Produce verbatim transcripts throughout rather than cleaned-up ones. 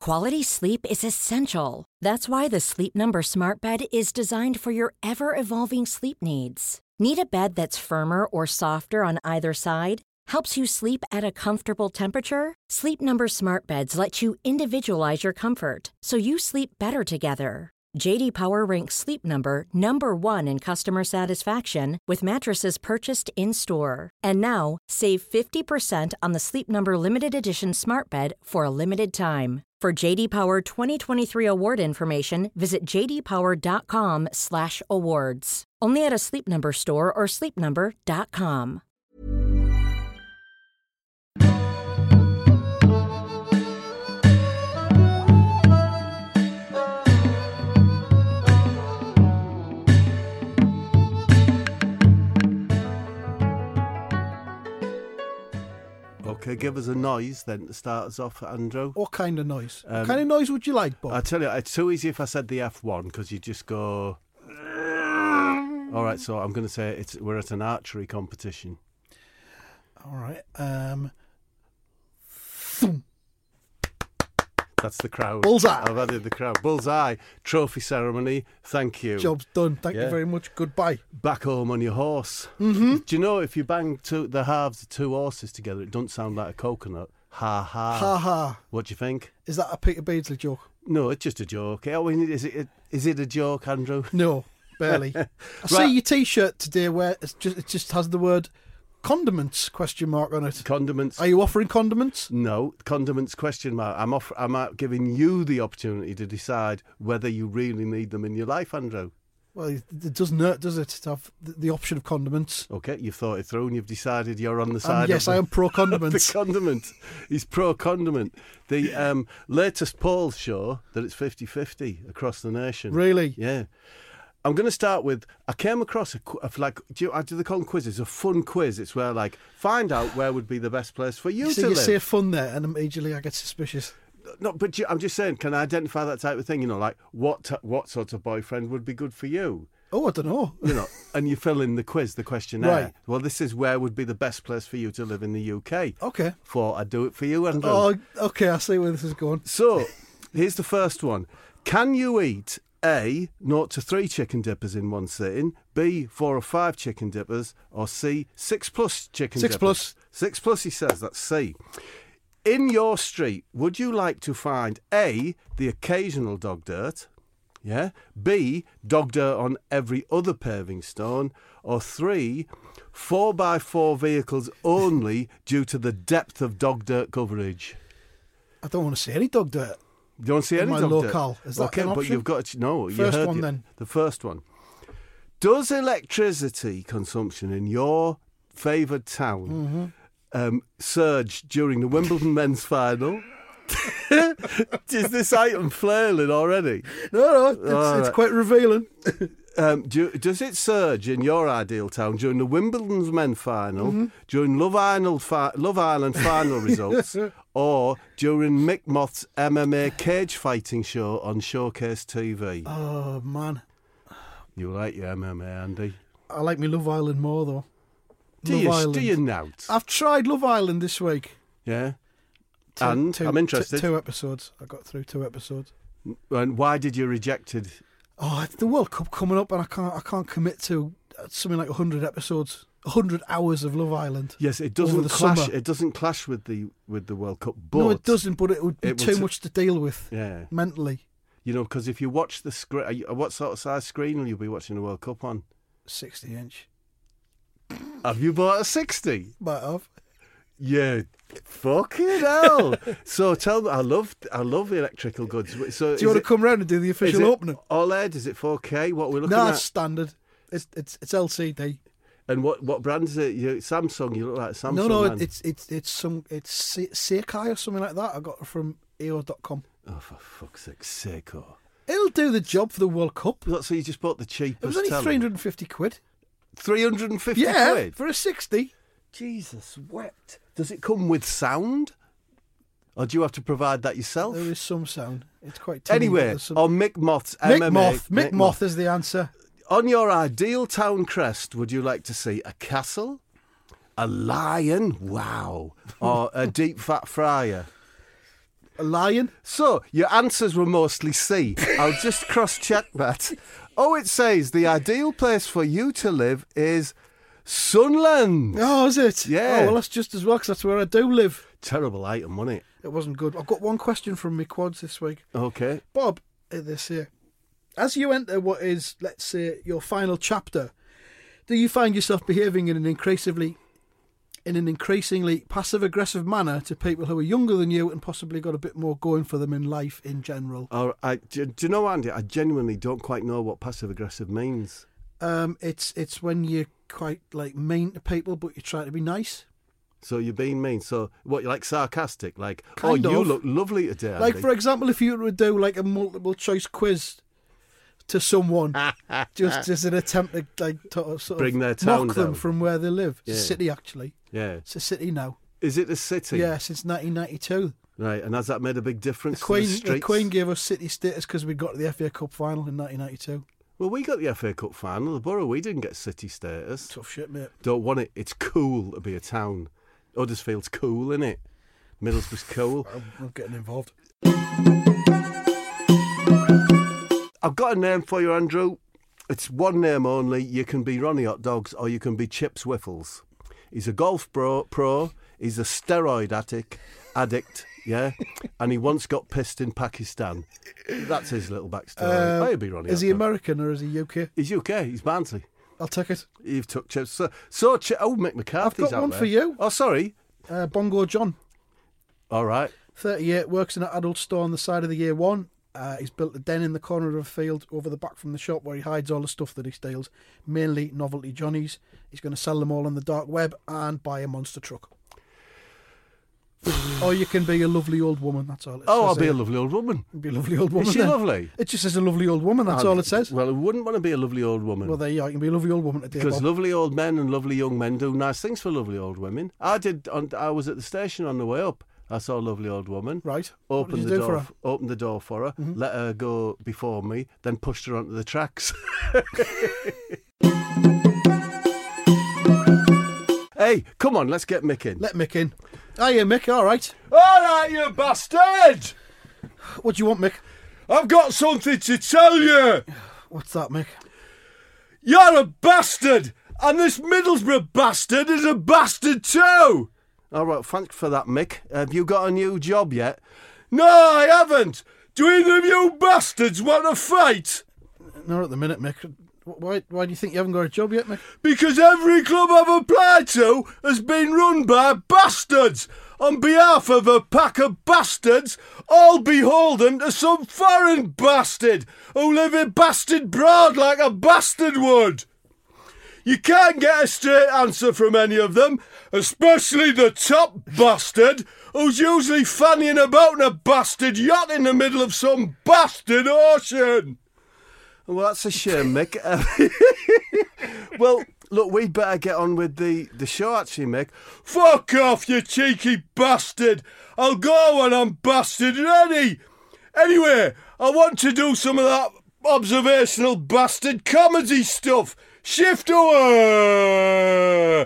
Quality sleep is essential. That's why the Sleep Number Smart Bed is designed for your ever-evolving sleep needs. Need a bed that's firmer or softer on either side? Helps you sleep at a comfortable temperature? Sleep Number Smart Beds let you individualize your comfort, so you sleep better together. J D Power ranks Sleep Number number one in customer satisfaction with mattresses purchased in-store. And now, save fifty percent on the Sleep Number Limited Edition Smart Bed for a limited time. For J D Power twenty twenty-three award information, visit j d power dot com slash awards. Only at a Sleep Number store or sleep number dot com. Okay, give us a noise then to start us off, Andrew. What kind of noise? Um, what kind of noise would you like, Bob? I tell you, it's too easy if I said the F one because you just go. All right, so I'm going to say it's we're at an archery competition. All right. Um, That's the crowd. Bullseye. I've added the crowd. Bullseye. Trophy ceremony. Thank you. Job's done. Thank Yeah. you very much. Goodbye. Back home on your horse. Mm-hmm. Do you know if you bang two, the halves of two horses together, it doesn't sound like a coconut? Ha ha. Ha ha. What do you think? Is that a Peter Beardsley joke? No, it's just a joke. I mean, is it? Is it a joke, Andrew? No, barely. I Right. see your T-shirt today where it's just it just has the word condiments question mark on it. Condiments. Are you offering condiments? No, condiments question mark. I'm off. I'm out giving you the opportunity to decide whether you really need them in your life, Andrew. Well, it doesn't hurt, does it, to have the, the option of condiments? Okay, you've thought it through and you've decided you're on the Um, side. yes, of I the, am pro the condiments. condiment. He's pro condiment. The um, latest polls show that it's fifty-fifty across the nation. Really? Yeah. I'm going to start with, I came across a, qu- a like, do, you, do they call them quizzes? A fun quiz. It's where, like, find out where would be the best place for you You, see, to you live. say fun there, and immediately I get suspicious. No, but you, I'm just saying, can I identify that type of thing? You know, like, what t- what sort of boyfriend would be good for you? Oh, I don't know. You know, and you fill in the quiz, the questionnaire. Right. Well, this is where would be the best place for you to live in the U K. Okay. Thought I'd do it for you, Andrew. Oh, okay. I see where this is going. So, here's the first one. Can you eat A, zero to three chicken dippers in one sitting, B, four or five chicken dippers, or C, six plus chicken Six dippers? plus. Six plus, he says, that's C. In your street, would you like to find A, the occasional dog dirt, yeah, B, dog dirt on every other paving stone, or three, four by four vehicles only due to the depth of dog dirt coverage? I don't want to see any dog dirt. You don't see In any my dog locale. dirt. Is that okay, an but option? you've got to know. you First heard one the, then. The first one. Does electricity consumption in your favoured town Mm-hmm. um, surge during the Wimbledon men's final? Is this item flailing already? No, no, it's, All it's right. quite revealing. Um, do, does it surge in your ideal town during the Wimbledon's men's final, Mm-hmm. during Love Island, fi- Love Island final results, or during Mick Moth's M M A cage fighting show on Showcase T V? Oh, man. You like your M M A, Andy? I like me Love Island more, though. Do Love you? Island. Do you nout? I've tried Love Island this week. Yeah. Two- And two- I'm interested. Two, two episodes. I got through two episodes. And why did you reject it? Oh, it's the World Cup coming up, and I can't. I can't commit to something like a hundred episodes, a hundred hours of Love Island. Yes, it Over doesn't the clash. summer. It doesn't clash with the with the World Cup. But no, it doesn't. But it would be it would too t- much to deal with Yeah, mentally. you know, because if you watch the screen, what sort of size screen will you be watching the World Cup on? Sixty inch. Have you bought a sixty? Might have. Yeah, fucking hell. So tell me, I love, I love electrical goods. So Do you want to come round and do the official opening? OLED? Is it four K? What we're looking No, at? it's standard. It's it's it's L C D. And what what brand is it? You, Samsung. You look like a Samsung. no, no, man. it's it's it's some it's Se- Sekai or something like that. I got it from E O dot com. Oh, for fuck's sake, Seiko. It'll do the job for the World Cup. So you just bought the cheapest. It was only telly? three hundred and fifty quid. three hundred and fifty Yeah, quid. for a sixty. Jesus wept. Does it come with sound? Or do you have to provide that yourself? There is some sound. It's quite tinny, but Anyway, there's some... on Mick Moth's Mick M M A. Moth. Mick Moth is the answer. On your ideal town crest, would you like to see a castle, a lion, wow, or a deep fat fryer? A lion? So, your answers were mostly C. I'll just cross-check that. Oh, it says the ideal place for you to live is Sunland. Oh, is it? Yeah. Oh, well, that's just as well, because that's where I do live. Terrible item, wasn't it? It wasn't good. I've got one question from me quads this week. Okay. Bob, uh, this here. As you enter what is, let's say, your final chapter, do you find yourself behaving in an increasingly, in an increasingly passive-aggressive manner to people who are younger than you and possibly got a bit more going for them in life in general? Or I, do, do you know, Andy, I genuinely don't quite know what passive-aggressive means. Um, it's it's when you're quite like mean to people, but you try to be nice. So you're being mean. So what, you're like sarcastic? Like, Kind oh, you of. look lovely today, Andy. Like, for example, if you were to do like a multiple choice quiz to someone, just as an attempt to like to, sort Bring of their town mock them down. from where they live. It's a Yeah. city, actually. Yeah. It's a city now. Is it a city? Yeah, since nineteen ninety-two. Right, and has that made a big The difference Queen, to the the streets? Queen gave us city status because we got to the F A Cup final in nineteen ninety-two. Well, we got the F A Cup final. The Borough, we didn't get city status. Tough shit, mate. Don't want it. It's cool to be a town. Huddersfield's cool, isn't it? Middlesbrough's cool. I'm not getting involved. I've got a name for you, Andrew. It's one name only. You can be Ronnie Hot Dogs or you can be Chips Whiffles. He's a golf pro. pro. He's a steroid addict. Addict, yeah. And he once got pissed in Pakistan. That's his little backstory. Uh, I'd be Ronnie Is Hot he Dog. American or is he U K? He's U K. He's Barnsley. I'll take it. You've took Chips. So, so Ch- oh, Mick McCarthy's I've got out one there. for you. Oh, sorry. Uh, Bongo John, All right. thirty-eight, works in an adult store on the side of the A one. Uh, he's built a den in the corner of a field over the back from the shop where he hides all the stuff that he steals, mainly novelty Johnnies. He's going to sell them all on the dark web and buy a monster truck. Or you can be a lovely old woman, that's all it Oh, says. I'll be a here. lovely old woman. Be a lovely old woman. Is she then. lovely? It just says a lovely old woman, that's I'd- all it says. Well, I wouldn't want to be a lovely old woman. Well, there you are, you can be a lovely old woman today. Because Bob. lovely old men and lovely young men do nice things for lovely old women. I did. On, I was at the station on the way up. I saw a lovely old woman. Right. What Opened did the you do for door. her? Mm-hmm. Opened the door for her. Let her go before me. Then pushed her onto the tracks. Hey, come on, let's get Mick in. Let Mick in. Hiya, Mick, all right. All right, you bastard! What do you want, Mick? I've got something to tell you. What's that, Mick? You're a bastard, and this Middlesbrough bastard is a bastard too. All right, thanks for that, Mick. Have you got a new job yet? No, I haven't. Do either of you bastards want to fight? Not at the minute, Mick. Why, why do you think you haven't got a job yet, Mick? Because every club I've applied to has been run by bastards on behalf of a pack of bastards, all beholden to some foreign bastard who live in bastard broad like a bastard would. You can't get a straight answer from any of them, especially the top bastard, who's usually fannying about in a bastard yacht in the middle of some bastard ocean. Well, that's a shame, Mick. Well, look, we'd better get on with the, the show, actually, Mick. Fuck off, you cheeky bastard. I'll go when I'm bastard ready. Anyway, I want to do some of that observational bastard comedy stuff. Shift away.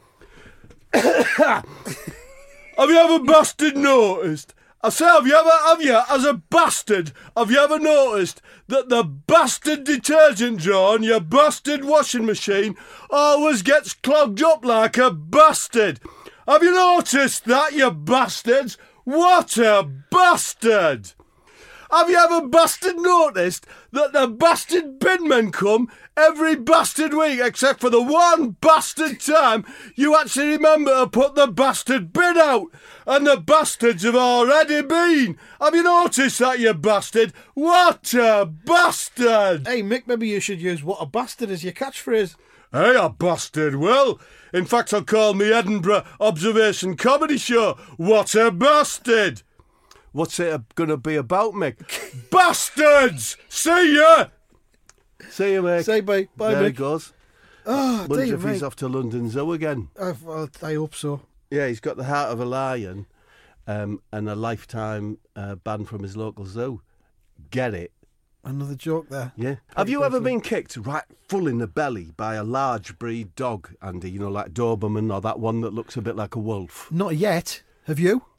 Have you ever bastard noticed? I say, have you ever, have you, as a bastard, have you ever noticed that the bastard detergent jar on your bastard washing machine always gets clogged up like a bastard? Have you noticed that, you bastards? What a bastard! Have you ever bastard noticed that the bastard binmen come every bastard week except for the one bastard time you actually remember to put the bastard bin out? And the bastards have already been. Have you noticed that, you bastard? What a bastard! Hey, Mick, maybe you should use "what a bastard" as your catchphrase. Hey, a bastard will. In fact, I'll call me Edinburgh Observation Comedy Show What a Bastard. What's it going to be about, Mick? Bastards! See ya! See you, Mick. Say bye. Bye, There he Mick. goes. Oh, Wonder dear, if he's mate. off to London Zoo again. I, well, I hope so. Yeah, he's got the heart of a lion um, and a lifetime uh, ban from his local zoo. Get it? Another joke there. Yeah. Have you ever briefly. been kicked right full in the belly by a large breed dog, Andy? You know, like Doberman or that one that looks a bit like a wolf? Not yet. Have you?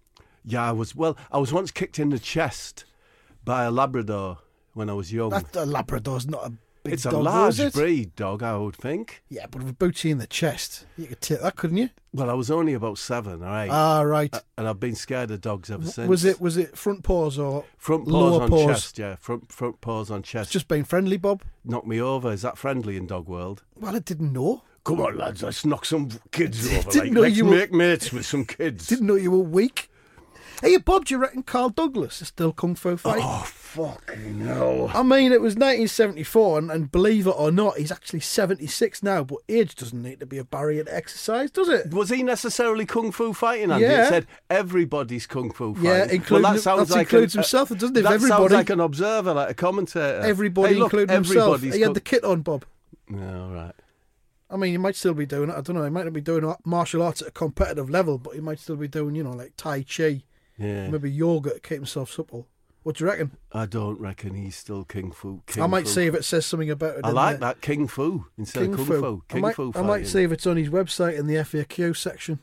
Yeah, I was. Well, I was once kicked in the chest by a Labrador when I was young. That a Labrador's not a big it's dog, a though, large is it? breed dog, I would think. Yeah, but if it boots you in the chest, you could take that, couldn't you? Well, I was only about seven or eight. Ah, right. Uh, and I've been scared of dogs ever since. Was it was it front paws or front paws lower on paws? chest? Yeah, front front paws on It's chest. just being friendly, Bob? Knock me over. Is that friendly in dog world? Well, I didn't know. Come on, lads, let's knock some kids over. Didn't Like, know let's you were- make mates with some kids. Didn't know you were weak. Hey, Bob, do you reckon Carl Douglas is still kung fu fighting? Oh, fucking hell. I mean, it was nineteen seventy-four, and, and believe it or not, he's actually seventy-six now, but age doesn't need to be a barrier to exercise, does it? Was he necessarily kung fu fighting, Andy? Yeah. It said everybody's kung fu fighting. Yeah, including well, that that sounds that like includes an, himself, doesn't it? If That everybody, sounds like an observer, like a commentator. everybody hey, look, including himself. everybody's He had kung- the kit on, Bob. No, right. I mean, he might still be doing it. I don't know. He might not be doing martial arts at a competitive level, but he might still be doing, you know, like Tai Chi, Yeah. maybe yoga to keep himself supple. What do you reckon? I don't reckon he's still king fu. King I might fu. see if it says something about it. I in like the that king fu instead King of kung Fu. fu. I King might, fu I fighting. might see if it's on his website in the F A Q section.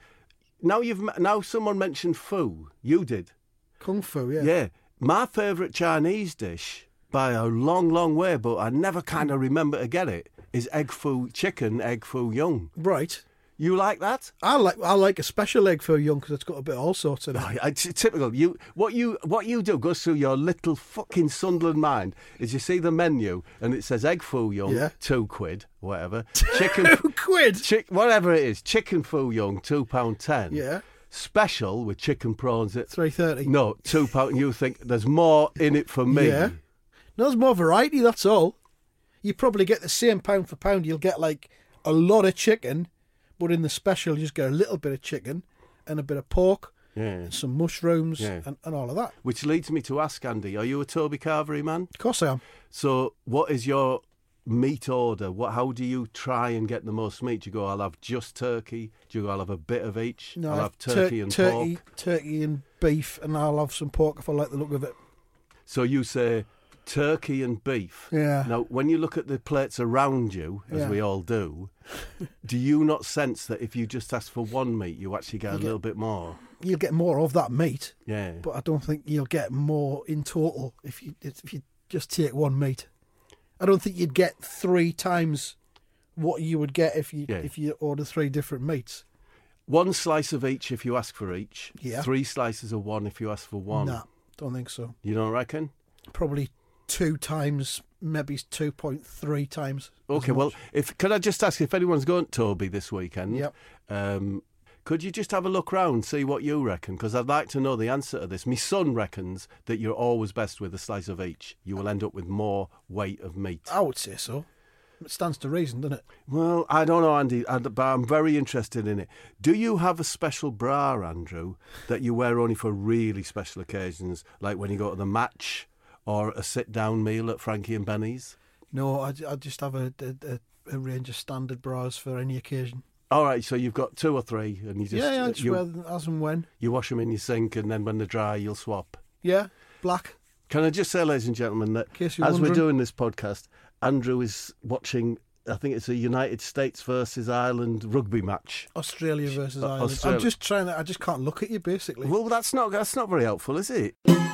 Now you've m- now someone mentioned fu. You did. Kung Fu, yeah. Yeah. My favourite Chinese dish by a long, long way, but I never kind of remember to get it, is egg foo chicken, egg foo young. Right. You like that? I like I like a special egg for young because it's got a bit of all sorts in it. Oh, it's typical. You what you what you do goes through your little fucking Sunderland mind is you see the menu and it says egg foo young, Yeah. two quid, whatever. Chicken Two quid. chick whatever it is, chicken foo young, two pound ten. Yeah. Special with chicken prawns at Three thirty. no, two pound you think there's more in it for me. Yeah. No, there's more variety. That's all. You probably get the same pound for pound. You'll get like a lot of chicken, but in the special you just get a little bit of chicken and a bit of pork, Yeah. and some mushrooms, Yeah. and, and all of that. Which leads me to ask Andy, are you a Toby Carvery man? Of course I am. So what is your meat order? What how do you try and get the most meat? Do you go, I'll have just turkey? Do you go, I'll have a bit of each? No, I'll I have turkey tur- and turkey, pork. turkey and beef, and I'll have some pork if I like the look of it. So you say turkey and beef. Yeah. Now, when you look at the plates around you, as Yeah. we all do, do you not sense that if you just ask for one meat, you actually get You a get- little bit more? You'll get more of that meat, Yeah. but I don't think you'll get more in total if you if you just take one meat. I don't think you'd get three times what you would get if you Yeah. if you order three different meats. One slice of each if you ask for each. Yeah. Three slices of one if you ask for one. Nah, don't think so. You don't reckon? Probably two times, maybe two point three times. as Okay, well, much. if can I just ask if anyone's going to Toby this weekend? Yep. Um, could you just have a look round, see what you reckon? Because I'd like to know the answer to this. My son reckons that you're always best with a slice of each. You will end up with more weight of meat. I would say so. It stands to reason, doesn't it? Well, I don't know, Andy, I- but I'm very interested in it. Do you have a special bra, Andrew, that you wear only for really special occasions, like when you go to the match or a sit-down meal at Frankie and Benny's? No, I, I just have a, a, a range of standard bras for any occasion. All right, so you've got two or three, and you just yeah, yeah, I just you, wear them as and when. you wash them in your sink, and then when they're dry, you'll swap. Yeah, black. Can I just say, ladies and gentlemen, that case you're as we're wondering. doing this podcast, Andrew is watching, I think it's a United States versus Ireland rugby match. Australia versus Uh, Ireland. Australia. I'm just trying to. I just can't look at you, basically. Well, that's not that's not very helpful, is it?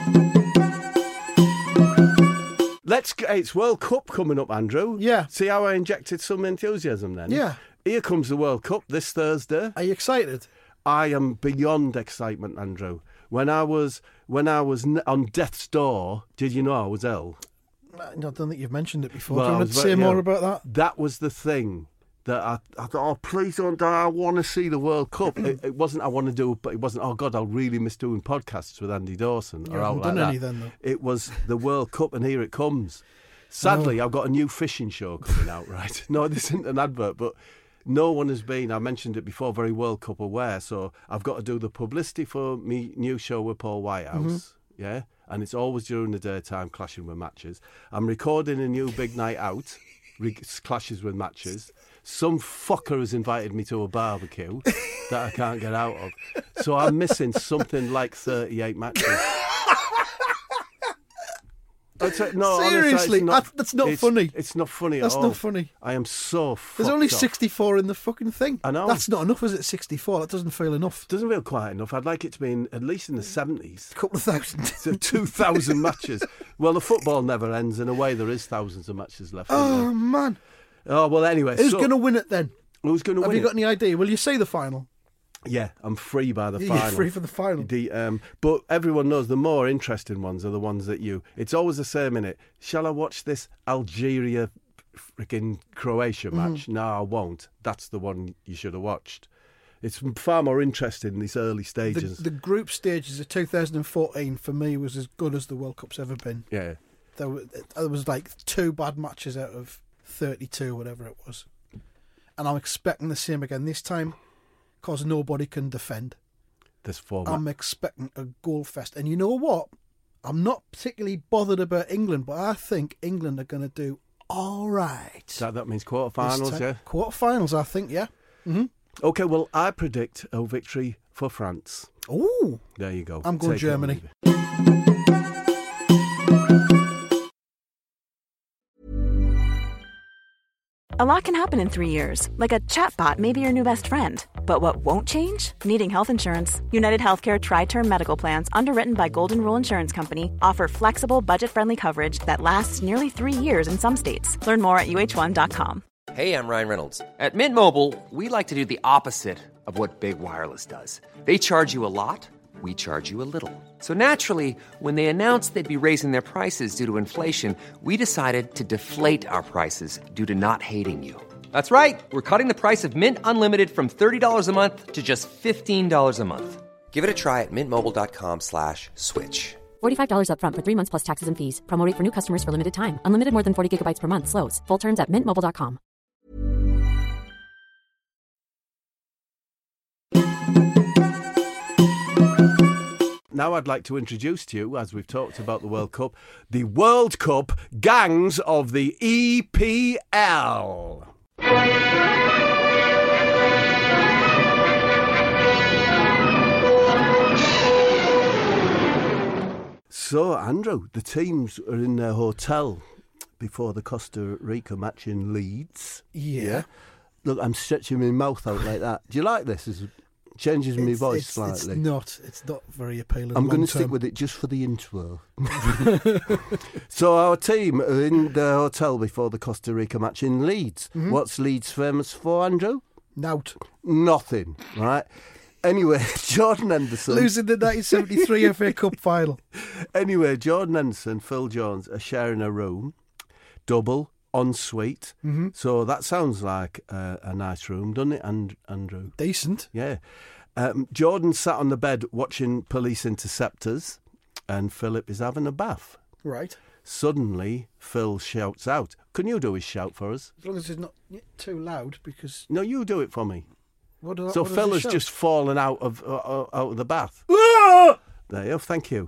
Let's. Go, it's World Cup coming up, Andrew. Yeah. See how I injected some enthusiasm then? Yeah. Here comes the World Cup this Thursday. Are you excited? I am beyond excitement, Andrew. When I was when I was n- on death's door, did you know I was ill? I don't think you've mentioned it before. Well, Do I you want was to very say more ill. about that? That was the thing that I, I thought, oh, please don't die. I want to see the World Cup. it, it wasn't I want to do, but it wasn't, oh, God, I'll really miss doing podcasts with Andy Dawson. You or out haven't like done that. any then, though. It was the World Cup, and here it comes. Sadly, I've got a new fishing show coming out, right? No, this isn't an advert, but no one has been, I mentioned it before, very World Cup aware. So I've got to do the publicity for me new show with Paul Whitehouse, Mm-hmm. yeah? And it's always during the daytime, clashing with matches. I'm recording a new big night out, re- clashes with matches. Some fucker has invited me to a barbecue that I can't get out of. So I'm missing something like thirty-eight matches. That's a, no, honestly, Seriously, it's not, that- that's not it's- funny. It's not funny That's at all. not funny. I am so fucked There's only up. sixty-four in the fucking thing. I know. That's not enough, is it? sixty-four. That doesn't feel enough. Doesn't feel quite enough. I'd like it to be in, at least in the seventies. A couple of thousand. So two thousand matches. Well, the football never ends. In a way, there is thousands of matches left. isn't Oh there? man, Oh well. Anyway, who's so, going to win it then? Who's going to Have win? you got it? any idea? Will you say the final? Yeah, I'm free by the You're final. free for the final. The, um, but everyone knows the more interesting ones are the ones that you. It's always the same in it. Shall I watch this Algeria, freaking Croatia match? Mm-hmm. No, I won't. That's the one you should have watched. It's far more interesting in these early The, stages. the group stages of two thousand fourteen for me was as good as the World Cup's ever been. yeah. There was, there was like two bad matches out of thirty-two, whatever it was. And I'm expecting the same again this time because nobody can defend. There's four. I'm ma- expecting a goal fest. And you know what? I'm not particularly bothered about England, but I think England are going to do all right. that, that means quarterfinals, yeah? Quarterfinals, I think, yeah. Mm-hmm. Okay, well, I predict a victory for France. Ooh. There you go. I'm going Take it or Germany. leave it. A lot can happen in three years, like a chatbot may be your new best friend. But what won't change? Needing health insurance. United Healthcare Tri-Term Medical Plans, underwritten by Golden Rule Insurance Company, offer flexible, budget-friendly coverage that lasts nearly three years in some states. Learn more at U H one dot com. Hey, I'm Ryan Reynolds. At Mint Mobile, we like to do the opposite of what Big Wireless does. They charge you a lot, we charge you a little. So naturally, when they announced they'd be raising their prices due to inflation, we decided to deflate our prices due to not hating you. That's right. We're cutting the price of Mint Unlimited from thirty dollars a month to just fifteen dollars a month. Give it a try at mintmobile.com slash switch. forty-five dollars up front for three months plus taxes and fees. Promo rate for new customers for limited time. Unlimited more than forty gigabytes per month. Slows full terms at mint mobile dot com. Now I'd like to introduce to you, as we've talked about the World Cup, the World Cup gangs of the E P L. So, Andrew, the teams are in their hotel before the Costa Rica match in Leeds. Yeah. Look, I'm stretching my mouth out like that. Do you like this? It changes my It's- voice it's, slightly. It's not. It's not very appealing. I'm going to long-term. stick with it just for the intro. So our team are in the hotel before the Costa Rica match in Leeds. Mm-hmm. What's Leeds famous for, Andrew? Nout. Nothing, right? Anyway, Jordan Henderson. Losing the nineteen seventy-three F A Cup final. Anyway, Jordan Henderson, Phil Jones are sharing a room, double, ensuite. Mm-hmm. So that sounds like uh, a nice room, doesn't it, and Andrew? Decent. Yeah. Um, Jordan sat on the bed watching Police Interceptors, and Philip is having a bath. Right. Suddenly, Phil shouts out. Can you do his shout for us? As long as it's not too loud, because No, you do it for me. what do, So what does Phil it has show? just fallen out of uh, uh, out of the bath. There you go. Thank you.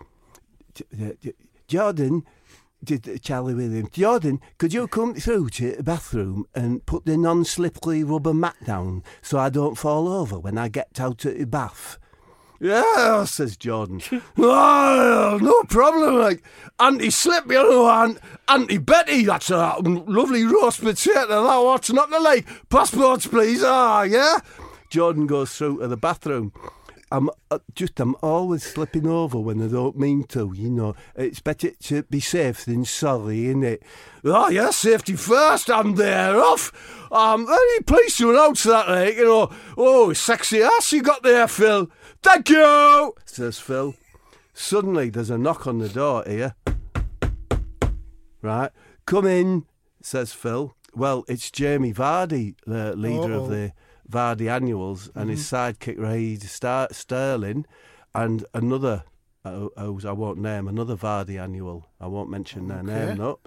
J- J- Jordan, did Charlie Williams. Jordan, could you come through to the bathroom and put the non-slippery rubber mat down so I don't fall over when I get out of the bath? Yeah, says Jordan. Oh, no problem. Like Auntie Slip, you know, Aunt, Auntie Betty. That's a lovely roast potato. That what's not the like. Passports, please. Ah, yeah. Jordan goes through to the bathroom. I'm uh, just, I'm always slipping over when I don't mean to, you know. It's better to be safe than sorry, isn't it? Oh, yeah, safety first, I'm there off. I'm very pleased to announce that, like, you know. Oh, sexy ass you got there, Phil. Thank you, says Phil. Suddenly, there's a knock on the door here. Right, come in, says Phil. Well, it's Jamie Vardy, the leader Uh-oh. of the Vardy Annuals, and his sidekick Raheem Star- Sterling, and another, uh, whose I won't name, another Vardy Annual. I won't mention their Okay. name, no.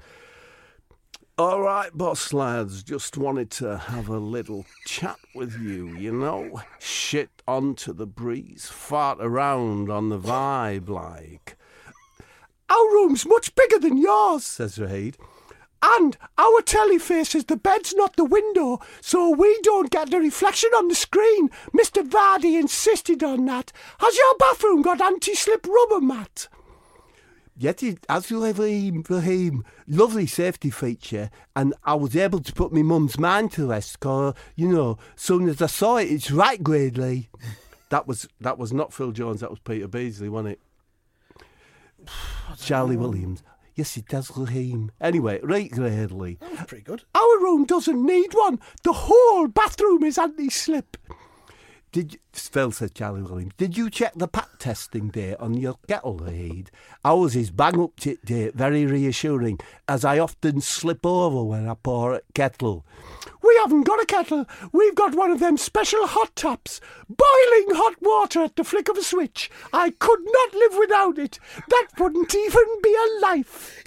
All right, boss lads, just wanted to have a little chat with you, you know. Shit onto the breeze, fart around on the vibe, like. Our room's much bigger than yours, says Raheem. And our telly faces the bed's not the window, so we don't get the reflection on the screen. Mister Vardy insisted on that. Has your bathroom got anti-slip rubber mat? Yet it has Raheem, Raheem, lovely safety feature, and I was able to put my mum's mind to rest, because, you know, soon as I saw it, it's right, Gradley. That was that was not Phil Jones, that was Peter Beasley, wasn't it? Charlie Williams. Yes, it does, Raheem. Anyway, right, Gradley. That was pretty good. Our room doesn't need one. The whole bathroom is anti-slip. Did you, Phil said Charlie Williams, did you check the pack testing date on your kettle, Raheed? Ours is bang up to date, very reassuring, as I often slip over when I pour a kettle. We haven't got a kettle. We've got one of them special hot taps. Boiling hot water at the flick of a switch. I could not live without it. That wouldn't even be a life.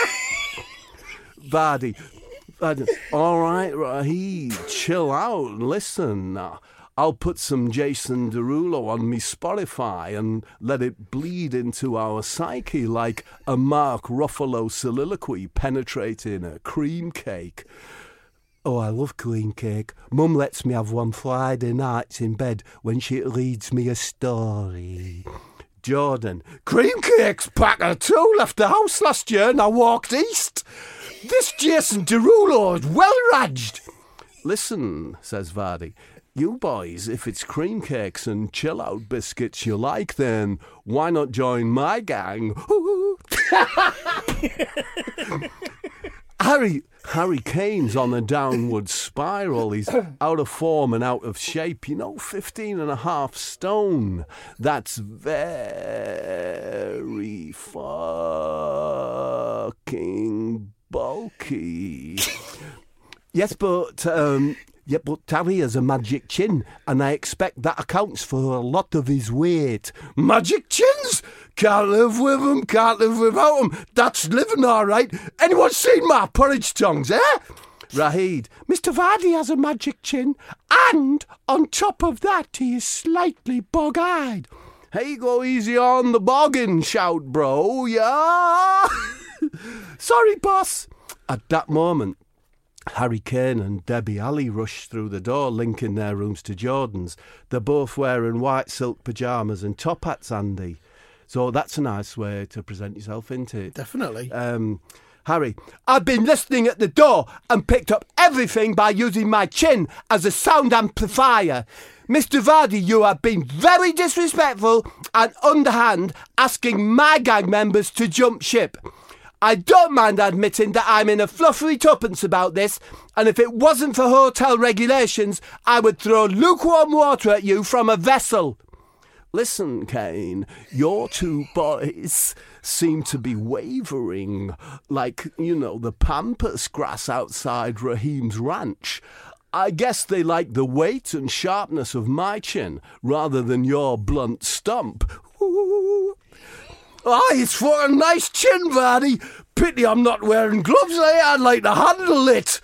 Vardy. Vardy. All right, Raheed, chill out and listen now. I'll put some Jason Derulo on me Spotify and let it bleed into our psyche like a Mark Ruffalo soliloquy penetrating a cream cake. Oh, I love cream cake. Mum lets me have one Friday nights in bed when she reads me a story. Jordan. Cream cakes, Packer, too. Left the house last year and I walked east. This Jason Derulo is well raged. Listen, says Vardy. You boys, if it's cream cakes and chill-out biscuits you like, then why not join my gang? Harry Harry Kane's on a downward spiral. He's out of form and out of shape. You know, fifteen and a half stone. That's very fucking bulky. Yes, but... Um, Yeah, but Harry has a magic chin, and I expect that accounts for a lot of his weight. Magic chins? Can't live with them, can't live without them. That's living all right. Anyone seen my porridge tongues, eh? Raheed. Mister Vardy has a magic chin, and on top of that, he is slightly bog-eyed. Hey, go easy on the boggin, shout, bro, yeah? Sorry, boss. At that moment, Harry Kane and Debbie Alley rushed through the door, linking their rooms to Jordan's. They're both wearing white silk pyjamas and top hats, Andy. So that's a nice way to present yourself, isn't it? Definitely. Um, Harry, I've been listening at the door and picked up everything by using my chin as a sound amplifier. Mister Vardy, you have been very disrespectful and underhand, asking my gang members to jump ship. I don't mind admitting that I'm in a fluffery tuppence about this, and if it wasn't for hotel regulations, I would throw lukewarm water at you from a vessel. Listen, Kane, your two boys seem to be wavering, like, you know, the pampas grass outside Raheem's ranch. I guess they like the weight and sharpness of my chin, rather than your blunt stump. Ooh. Ah, it's for a nice chin, Vardy. Pity I'm not wearing gloves, eh? I'd like to handle it.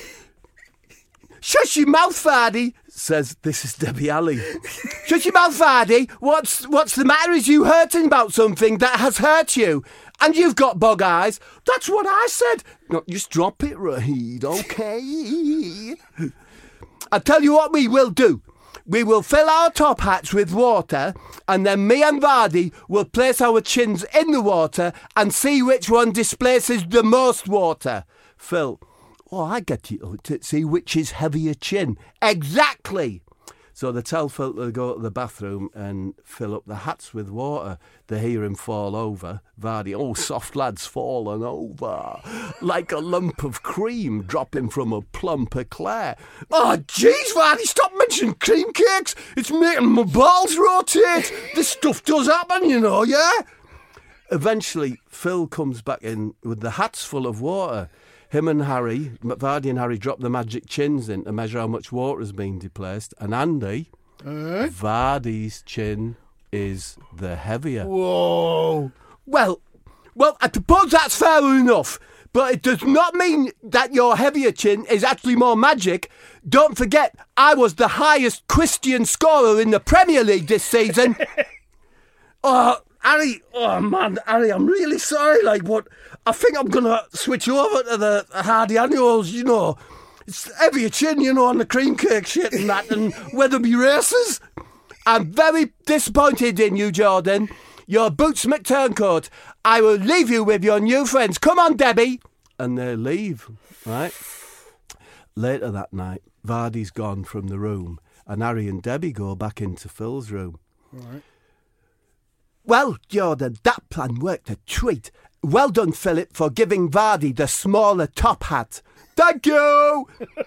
Shut your mouth, Vardy, says, this is Debbie Alley. Shut your mouth, Vardy. What's, what's the matter? Is you hurting about something that has hurt you? And you've got bug eyes. That's what I said. No, just drop it, Raheed, okay? I tell you what we will do. We will fill our top hats with water, and then me and Vardy will place our chins in the water and see which one displaces the most water. Phil. Oh, I get you. To see which is heavier chin. Exactly. So they tell Phil to go to the bathroom and fill up the hats with water. They hear him fall over. Vardy, oh, soft lad's fallen over. Like a lump of cream dropping from a plump eclair. Oh, jeez, Vardy, stop mentioning cream cakes. It's making my balls rotate. This stuff does happen, you know, yeah? Eventually, Phil comes back in with the hats full of water. Him and Harry, Vardy and Harry drop the magic chins in to measure how much water has been displaced. And Andy, uh? Vardy's chin is the heavier. Whoa. Well, well, I suppose that's fair enough. But it does not mean that your heavier chin is actually more magic. Don't forget, I was the highest Christian scorer in the Premier League this season. Oh, Harry, oh man, Harry, I'm really sorry. Like, what? I think I'm going to switch over to the Hardy Annuals, you know. It's heavier chin, you know, on the cream cake shit and that, and Weatherby races. I'm very disappointed in you, Jordan. your boots McTurncoat. I will leave you with your new friends. Come on, Debbie. And they leave, right? Later that night, Vardy's gone from the room and Harry and Debbie go back into Phil's room. Right. Well, Jordan, that plan worked a treat. Well done, Philip, for giving Vardy the smaller top hat. Thank you!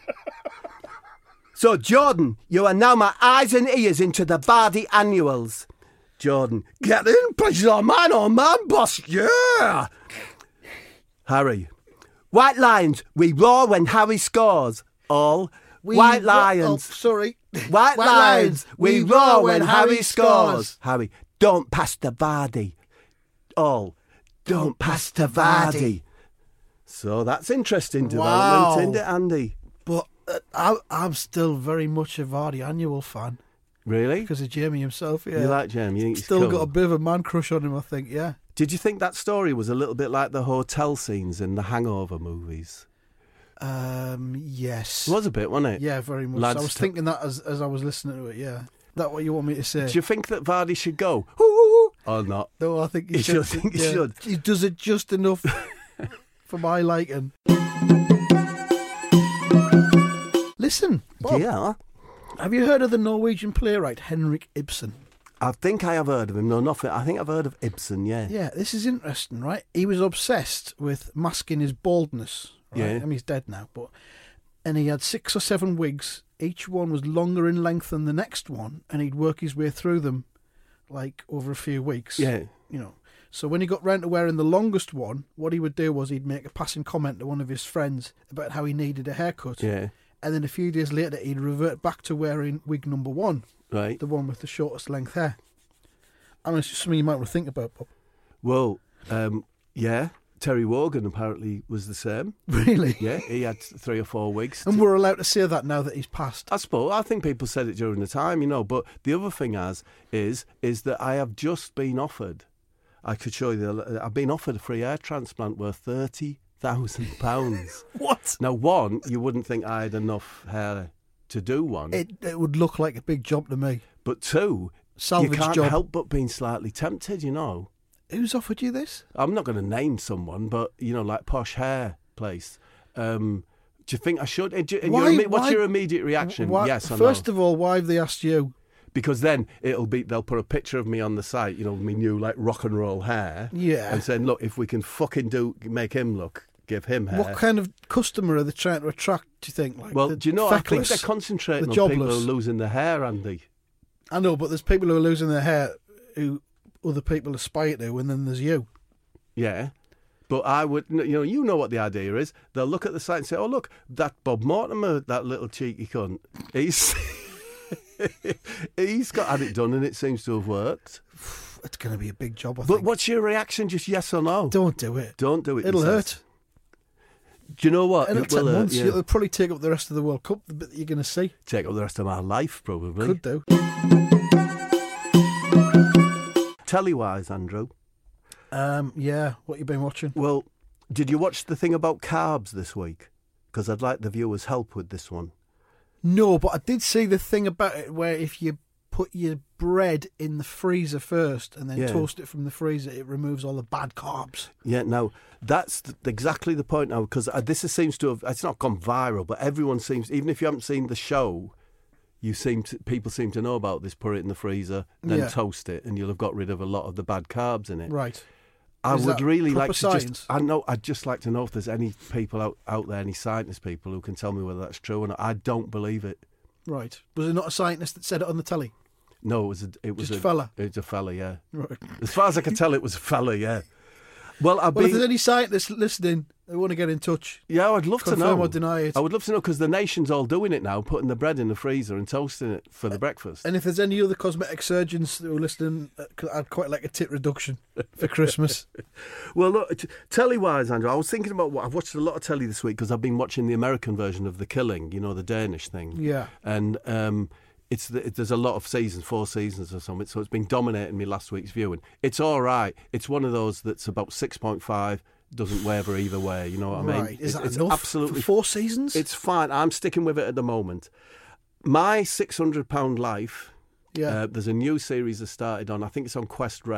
So, Jordan, you are now my eyes and ears into the Vardy annuals. Jordan, get in, please, oh man, oh man, boss, yeah! Harry, White Lions, we roar when Harry scores. All We White ro- Lions. Oh, sorry. White, White Lions, we, we roar roar when when Harry Harry scores. scores. Harry, don't pass to Vardy. All, don't pass to Vardy. So that's interesting development, Wow. isn't it, Andy? But uh, I, I'm still very much a Vardy annual fan Really? because of Jamie himself. Yeah, You like Jamie? You think he's still cool? got a bit of a man crush on him. I think. Yeah. Did you think that story was a little bit like the hotel scenes in the Hangover movies? Um. Yes. It was a bit, wasn't it? Yeah, very much. Lads I was t- thinking that as as I was listening to it. Yeah. That what you want me to say? Do you think that Vardy should go? Ooh, or not? No, I think he, He should. should, he yeah. should. He does it just enough for my liking. Listen, Bob, Yeah. have you heard of the Norwegian playwright Henrik Ibsen? I think I have heard of him. No, nothing. I think I've heard of Ibsen, yeah. Yeah, this is interesting, right? He was obsessed with masking his baldness. Right? Yeah. I mean, he's dead now, but and he had six or seven wigs. Each one was longer in length than the next one, and he'd work his way through them, like over a few weeks. Yeah. You know. So when he got round to wearing the longest one, what he would do was he'd make a passing comment to one of his friends about how he needed a haircut. Yeah. And then a few days later, he'd revert back to wearing wig number one, Right. the one with the shortest length hair. I mean, it's just something you might want to think about, Bob. Well, um, yeah. Terry Wogan apparently was the same. Really? Yeah, he had three or four wigs. And we're allowed to say that now that he's passed. I suppose I think people said it during the time, you know. But the other thing as is is that I have just been offered. I could show you. The, I've been offered a free hair transplant worth thirty thousand pounds. What? Now, one, you wouldn't think I had enough hair to do one, It it would look like a big job to me. but two, Salvage you can't job. help but being slightly tempted. You know, Who's offered you this? I'm not going to name someone, but you know, like Posh Hair Place. Um, do you think I should? And you- and Why- your imme- what's why- your immediate reaction? Why- Yes or First no? of all, why have they asked you? Because then it'll be they'll put a picture of me on the site, you know, me new like rock and roll hair, Yeah. and saying, look, if we can fucking do make him look, give him hair. What kind of customer are they trying to attract, do you think? Like well, the do you know? I think feckless, they're concentrating the on people who jobless? are losing their hair, Andy. I know, but there's people who are losing their hair who other people aspire to, and then there's you. Yeah. But I would, you know, you know what the idea is. They'll look at the site and say, "Oh, look, that Bob Mortimer, that little cheeky cunt, he's he's got had it done, and it seems to have worked." It's going to be a big job, I But think. what's your reaction? Just yes or no? Don't do it. Don't do it. he It'll says. hurt. Do you know what? It'll It take will hurt, months. yeah. It'll probably take up the rest of the World Cup, the bit that you're going to see. Take up the rest of my life, probably. Could do. Telly-wise, Andrew. Um, yeah, what you been watching? Well, did you watch the thing about carbs this week? Because I'd like the viewers' help with this one. No, but I did see the thing about it where if you put your bread in the freezer first and then Yeah. toast it from the freezer, it removes all the bad carbs. Yeah, now, that's th- exactly the point now, because uh, this is, seems to have, it's not gone viral, but everyone seems, even if you haven't seen the show, you seem to, people seem to know about this, put it in the freezer, then Yeah. toast it, and you'll have got rid of a lot of the bad carbs in it. Right. I Is would that really proper like to science? just, I know, I'd just like to know if there's any people out, out there, any scientist people who can tell me whether that's true or not. I don't believe it. Right. Was there not a scientist that said it on the telly? No, it was a, it was Just a fella? It was a fella, yeah. Right. As far as I can tell, it was a fella, yeah. Well, I've Well, if been, there's any scientists listening, they want to get in touch. yeah, I'd love to Confirm know. or deny it. I would love to know because the nation's all doing it now, putting the bread in the freezer and toasting it for the breakfast. And if there's any other cosmetic surgeons who are listening, uh, I'd quite like a tit reduction for Christmas. Well, look, t- telly-wise, Andrew, I was thinking about what I've watched a lot of telly this week because I've been watching the American version of The Killing, you know, the Danish thing. Yeah. And um, it's the, it, there's a lot of seasons, four seasons or something, so it's been dominating me last week's viewing. It's all right. It's one of those that's about six point five, doesn't waver either way, you know what I mean? Right. Is it's, that it's enough absolutely for four seasons? It's fine. I'm sticking with it at the moment. My six hundred pound Life, yeah. uh, there's a new series that started on, I think it's on Quest Red,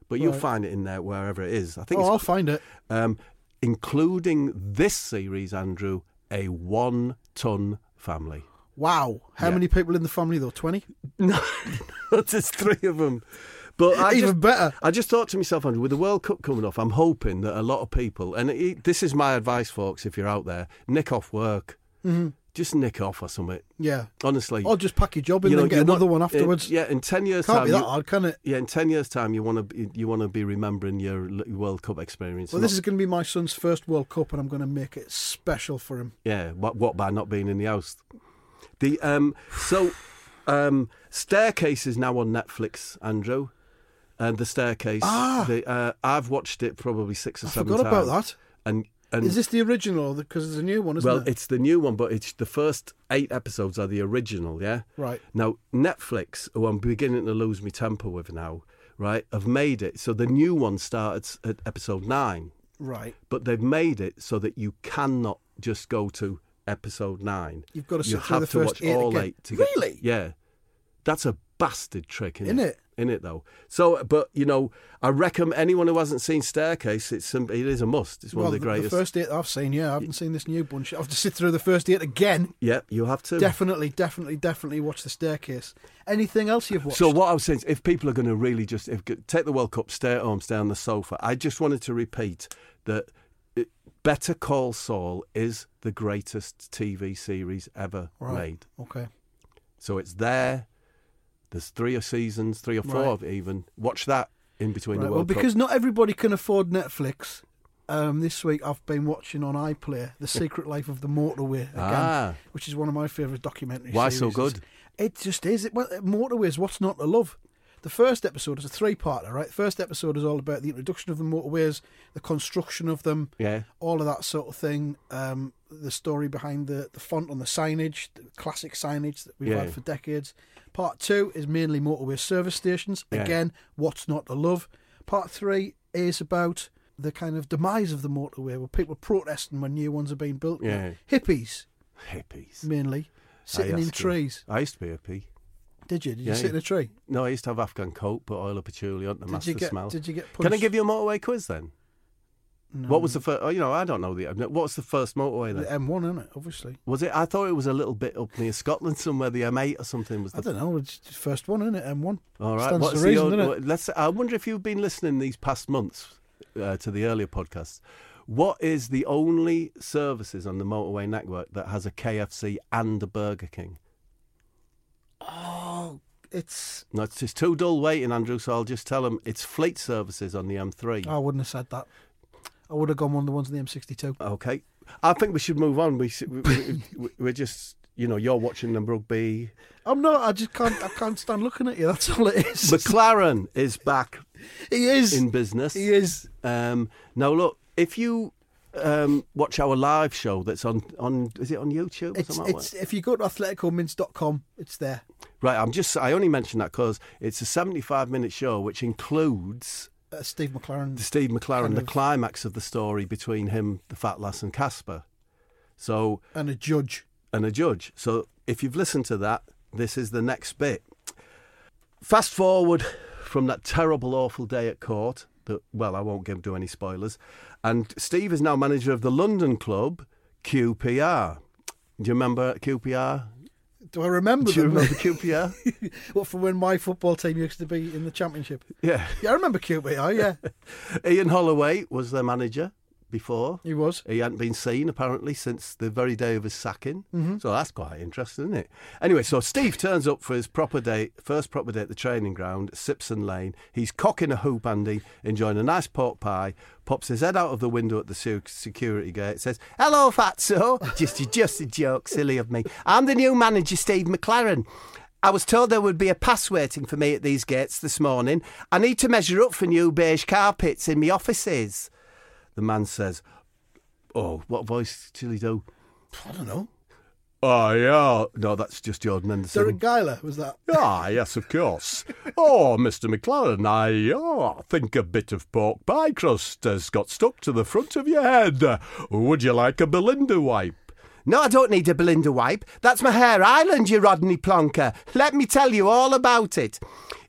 but you'll Right. find it in there wherever it is. I think Oh, it's I'll find it. um, including this series, Andrew, a one-ton family. Wow. How Yeah. many people in the family, though? twenty? No, there's three of them. But I Even just, better. I just thought to myself, Andrew, with the World Cup coming off, I'm hoping that a lot of people, and it, this is my advice, folks, if you're out there, nick off work. Mm-hmm. Just nick off or something. Yeah. Honestly. Or just pack your job in you know, and get you another want- one afterwards. in- yeah, in ten years' Can't time. be that you- hard, can it? Yeah, in ten years' time, you want to you want to be remembering your l- World Cup experience. Well, Not- this is going to be my son's first World Cup, and I'm going to make it special for him. Yeah, what, what by not being in the house? The um, so um, Staircase is now on Netflix, Andrew, and the Staircase. Ah. the, uh, I've watched it probably six or I seven forgot times. about that. And and Is this the original? Because there's a new one, isn't well, it? it's the new one, but it's the first eight episodes are the original. Yeah. Right. Now Netflix, who I'm beginning to lose my temper with now, right, have made it so the new one starts at episode nine. Right. But they've made it so that you cannot just go to episode nine. You've got to sit you through have the to first watch eight all again. eight to get, Really? Yeah, that's a bastard trick, isn't, Isn't it? In it though. So, but you know, I recommend anyone who hasn't seen Staircase. It's some, it is a must. It's one Well, of the greatest. the first eight I've seen, yeah, I haven't seen this new bunch. I have to sit through the first eight again. Yeah, you have to. Definitely, definitely, definitely watch The Staircase. Anything else you've watched? So what I was saying is, if people are going to really just if, take the World Cup, stay at home, stay on the sofa. I just wanted to repeat that it, Better Call Saul is the greatest T V series ever Right. made. Okay. So it's there. There's three or seasons, three or four Right. of it even. Watch that in between Right, the well, World because Cup. not everybody can afford Netflix. Um, this week I've been watching on iPlayer The Secret Life of the Motorway again, Ah. which is one of my favourite documentary Why series. so good? It just is. It, well, motorways, what's not to love? The first episode is a three-parter, right? The first episode is all about the introduction of the motorways, the construction of them, Yeah. all of that sort of thing. Um, the story behind the, the font on the signage, the classic signage that we've Yeah. had for decades. Part two is mainly motorway service stations. Yeah. Again, what's not to love? Part three is about the kind of demise of the motorway, where people protesting when new ones are being built. Yeah. Hippies, Hippies. mainly, sitting I in used to- trees. I used to be a hippie. Did you? Did Yeah, you sit yeah. in a tree? No, I used to have Afghan coat, put oil of patchouli on to Did mask you the get? smell. Did you get? Punched? Can I give you a motorway quiz then? No. What was the first? Oh, you know, I don't know the. What was the first motorway the then? M one, isn't it? Obviously. Was it? I thought it was a little bit up near Scotland somewhere. The M eight or something was I the. don't know. It's the first one, isn't it? M one. All right. Stands What's to the reason, old- doesn't it? what- let's. I wonder if you've been listening these past months uh, to the earlier podcasts. What is the only services on the motorway network that has a K F C and a Burger King? Oh, it's. No, it's just too dull waiting, Andrew. So I'll just tell them it's fleet services on the M three. I wouldn't have said that. I would have gone one of the ones in the M sixty-two. Okay. I think we should move on. We, s- we, we we're just, you know, you're watching the rugby. I'm not. I just can't. I can't stand looking at you. That's all it is. McLaren is back he is. in business. He is. Um, now, look, if you um, watch our live show that's on, on is it on YouTube? Or It's. something like It's. that? If you go to atletico mints dot com, it's there. Right, I'm just, I only mention that because it's a seventy-five minute show which includes Uh, Steve McLaren. Steve McLaren, Kind the of- climax of the story between him, the fat lass, and Casper. So, And a judge. and a judge. So if you've listened to that, this is the next bit. Fast forward from that terrible, awful day at court. That, well, I won't give do any spoilers. And Steve is now manager of the London club, Q P R. Do you remember Q P R? Do I remember Do you them? remember Q P R? What, from when my football team used to be in the championship? Yeah. Yeah, I remember Q B R. Yeah, Ian Holloway was their manager before. he was. He hadn't been seen, apparently, since the very day of his sacking. Mm-hmm. So that's quite interesting, isn't it? Anyway, so Steve turns up for his proper day, first proper day at the training ground, Sipson Lane. He's cocking a hoop, Andy, enjoying a nice pork pie, pops his head out of the window at the se- security gate, says, "Hello, Fatso." just, a, just a joke, silly of me. "I'm the new manager, Steve McLaren. I was told there would be a pass waiting for me at these gates this morning. I need to measure up for new beige carpets in my offices." The man says, "Oh, what voice shall he do?" I don't know. "Oh, yeah." No, that's just Jordan Henderson. Derek Geiler was that? Ah, yes, of course. Oh, Mister McLaren, I oh, think a bit of pork pie crust has got stuck to the front of your head. Would you like a Belinda wipe? "No, I don't need a Belinda wipe. That's my hair island, you Rodney Plonker. Let me tell you all about it.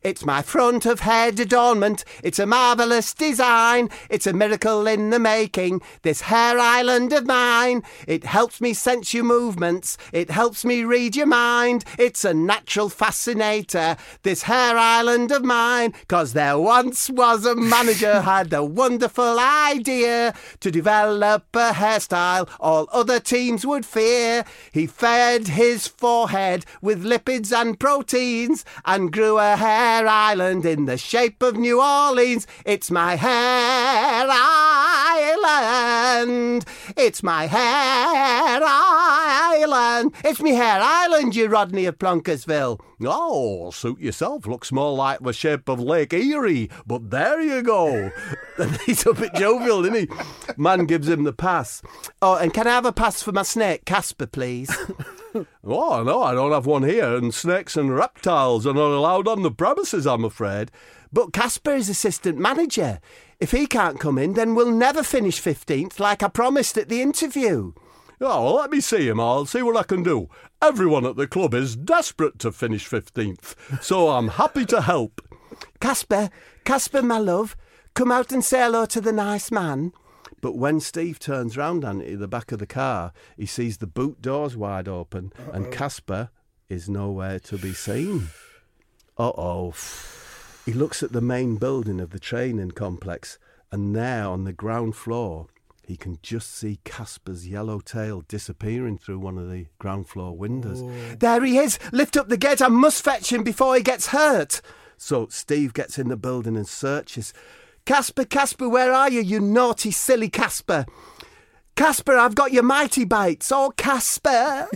It's my front of head adornment. It's a marvellous design. It's a miracle in the making. This hair island of mine. It helps me sense your movements. It helps me read your mind. It's a natural fascinator. This hair island of mine. 'Cause there once was a manager had a wonderful idea to develop a hairstyle all other teams would fear. He fed his forehead with lipids and proteins and grew a hair island in the shape of New Orleans. It's my hair island. It's my hair island. It's me hair island, you Rodney of Plonkersville. Oh, suit yourself. Looks more like the shape of Lake Erie, but there you go. And he's a bit jovial, isn't he? Man gives him the pass. Oh, and can I have a pass for my snake, Casper, please? Oh, no, I don't have one here, and snakes and reptiles are not allowed on the premises, I'm afraid. But Casper is assistant manager. If he can't come in, then we'll never finish fifteenth like I promised at the interview. Oh, well, let me see him. I'll see what I can do. Everyone at the club is desperate to finish fifteenth, so I'm happy to help. Casper, Casper, my love, come out and say hello to the nice man. But when Steve turns round into the back of the car, he sees the boot doors wide open, Uh-oh. and Casper is nowhere to be seen. Uh-oh. He looks at the main building of the training complex, and there on the ground floor, he can just see Casper's yellow tail disappearing through one of the ground floor windows. Oh. There he is! Lift up the gate! I must fetch him before he gets hurt! So Steve gets in the building and searches. Casper, Casper, where are you, you naughty, silly Casper? Casper, I've got your mighty bites. Oh, Casper!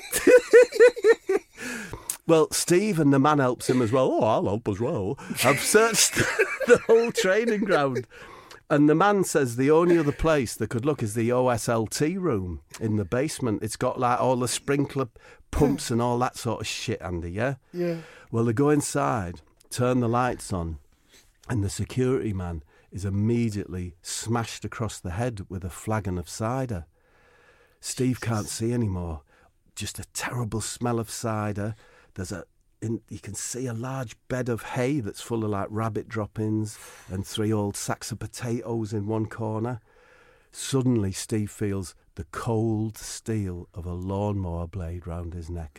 Well, Steve and the man helps him as well. Oh, I'll help as well. I've searched the whole training ground. And the man says the only other place that could look is the O S L T room in the basement. It's got like all the sprinkler pumps and all that sort of shit, Andy, yeah? Yeah. Well, they go inside, turn the lights on, and the security man is immediately smashed across the head with a flagon of cider. Steve can't see anymore. Just a terrible smell of cider. There's a In, you can see a large bed of hay that's full of like rabbit droppings and three old sacks of potatoes in one corner. Suddenly Steve feels the cold steel of a lawnmower blade round his neck.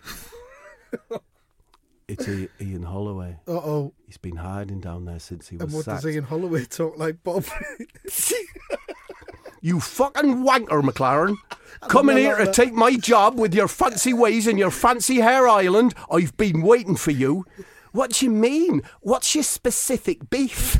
It's I- Ian Holloway. Uh-oh. He's been hiding down there since he was And what sacked. does Ian Holloway talk like, Bob? You fucking wanker, McLaren. Coming here to take my job with your fancy ways and your fancy hair island. I've been waiting for you. What do you mean? What's your specific beef?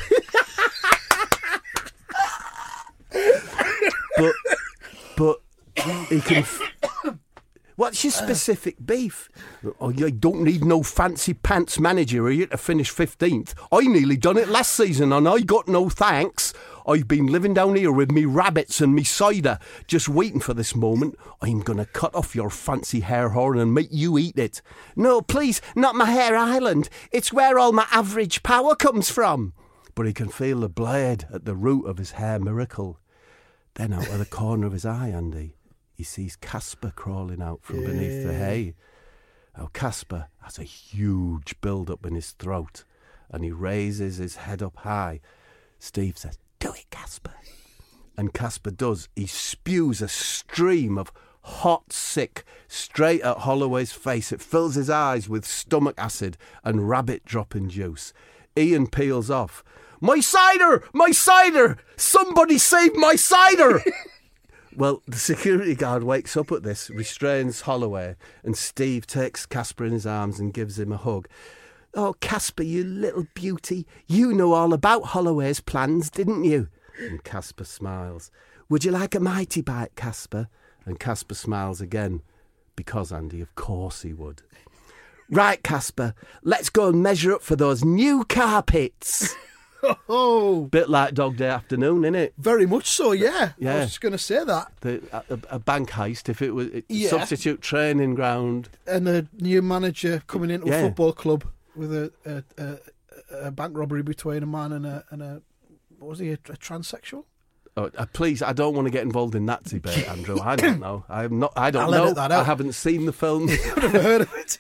but, but he can... F- What's your specific beef? Oh, you don't need no fancy pants manager here to finish fifteenth. I nearly done it last season and I got no thanks. I've been living down here with me rabbits and me cider, just waiting for this moment. I'm going to cut off your fancy hair horn and make you eat it. No, please, not my hair island. It's where all my average power comes from. But he can feel the blade at the root of his hair miracle. Then out of the corner of his eye, Andy, he sees Casper crawling out from yeah. beneath the hay. Now, Casper has a huge build-up in his throat, and he raises his head up high. Steve says, "Do it, Casper." And Casper does. He spews a stream of hot sick straight at Holloway's face. It fills his eyes with stomach acid and rabbit dropping juice. Ian peels off. "My cider! My cider! Somebody save my cider!" Well, the security guard wakes up at this, restrains Holloway, and Steve takes Casper in his arms and gives him a hug. "Oh, Casper, you little beauty. You know all about Holloway's plans, didn't you?" And Casper smiles. "Would you like a mighty bite, Casper?" And Casper smiles again. Because, Andy, of course he would. "Right, Casper, let's go and measure up for those new carpets." Oh, bit like Dog Day Afternoon, innit? Very much so, yeah. Yeah. I was just going to say that. The, a, a bank heist, if it was it, Yeah. substitute training ground. And a new manager coming into Yeah. a football club with a, a, a, a bank robbery between a man and a, and a what was he, a, a transsexual? Oh, uh, please, I don't want to get involved in that debate, Andrew. I don't know. I'm not. I don't I'll know. edit that out. I haven't seen the film. I've never heard of it.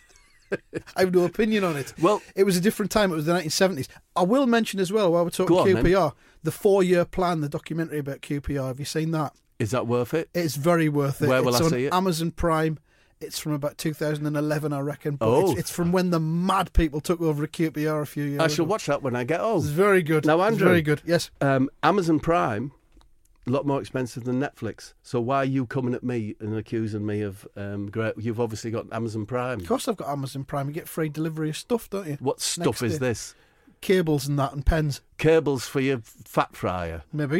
I have no opinion on it. Well, it was a different time. It was the nineteen seventies. I will mention as well, while we're talking Go on, Q P R, then. the four-year plan, the documentary about Q P R. Have you seen that? Is that worth it? It's very worth it. Where will it's I on see it? Amazon Prime. It's from about two thousand eleven, I reckon. But Oh. it's, it's from when the mad people took over at Q P R a few years I ago. shall watch that when I get It's home. very good. Now, It's Andrew. very good. Yes. Um, Amazon Prime, a lot more expensive than Netflix. So why are you coming at me and accusing me of um, great? You've obviously got Amazon Prime. Of course, I've got Amazon Prime. You get free delivery of stuff, don't you? What stuff Next is day. this? Cables and that, and pens. Cables for your fat fryer. Maybe.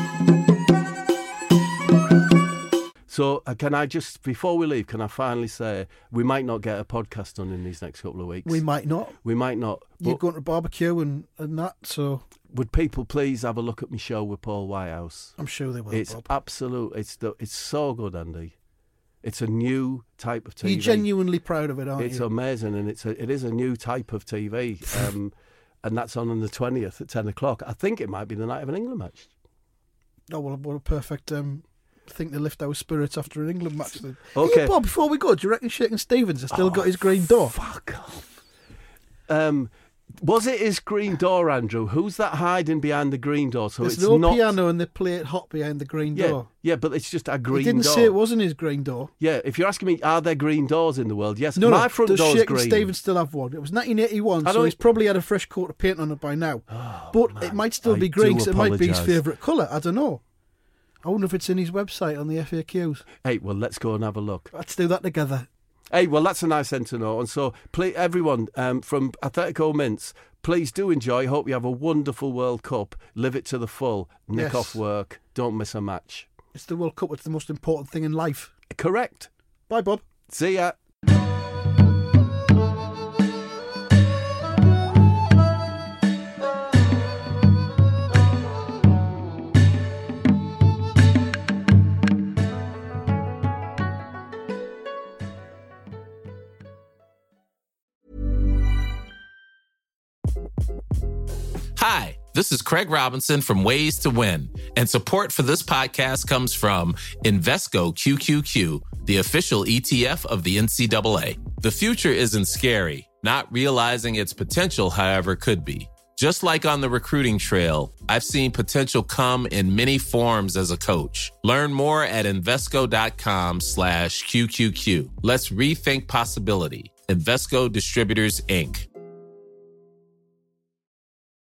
So uh, can I just, before we leave, can I finally say we might not get a podcast done in these next couple of weeks? We might not. We might not. You're But going to barbecue and, and that, so would people please have a look at my show with Paul Whitehouse? I'm sure they will, It's Bob. absolute. It's the. It's so good, Andy. It's a new type of T V. You're genuinely proud of it, aren't It's you? amazing, and it's a, it is a new type of T V, um, and that's on on the twentieth at ten o'clock. I think it might be the night of an England match. Oh, well, what a perfect um, thing to lift our spirits after an England match. Then. Okay. Hey, Bob, before we go, do you reckon Shakin' Stevens has still Oh, got his green door? Fuck off. Um, was it his green door, Andrew? Who's that hiding behind the green door? So There's it's no not piano and they play it hot behind the green yeah, door. yeah, but it's just a green He didn't door. say it wasn't his green door. Yeah, if you're asking me, are there green doors in the world? Yes, No, my no. front Does door's Shakin' green. Stevens still have one? It was nineteen eighty-one, I so don't- he's probably had a fresh coat of paint on it by now. Oh, but man, it might still I be green, do because it might be his apologise. favourite colour. I don't know. I wonder if it's in his website on the F A Qs. Hey, well, let's go and have a look. Let's do that together. Hey, well, that's a nice thing to know. And so, please, everyone um, from Atletico Mints, please do enjoy. Hope you have a wonderful World Cup. Live it to the full. Nick Yes. off work. Don't miss a match. It's the World Cup. It's the most important thing in life. Correct. Bye, Bob. See ya. Hi, this is Craig Robinson from Ways to Win, and support for this podcast comes from Invesco Q Q Q, the official E T F of the N C double A. The future isn't scary. Not realizing its potential, however, could be. Just like on the recruiting trail, I've seen potential come in many forms as a coach. Learn more at Invesco.com slash QQQ. Let's rethink possibility. Invesco Distributors, Incorporated.